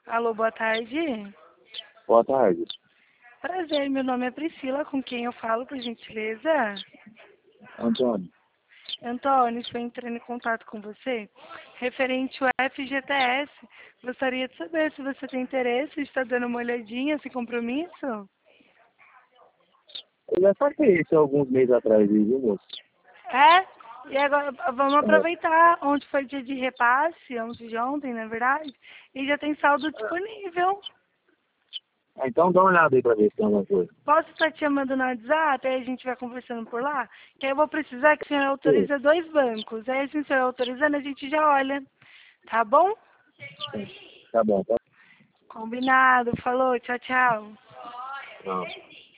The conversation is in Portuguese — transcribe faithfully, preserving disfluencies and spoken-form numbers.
Alô, boa tarde. Boa tarde. Prazer, meu nome é Priscila, com quem eu falo, por gentileza? Antônio. Antônio, estou entrando em contato com você referente ao F G T S. Gostaria de saber se você tem interesse, está dando uma olhadinha, sem compromisso? Eu já saquei isso há alguns meses atrás, viu, moço? É? E agora vamos É. aproveitar onde foi dia de repasse, ontem de ontem, na verdade, e já tem saldo disponível. Ah, então dá uma olhada aí pra ver se tem alguma coisa. Posso estar te chamando no WhatsApp, aí a gente vai conversando por lá? Que aí eu vou precisar que o senhor Sim. autorize dois bancos. Aí, se o senhor autorizando, a gente já olha. Tá bom? Tá bom, tá? Combinado. Falou. Tchau, tchau. Não.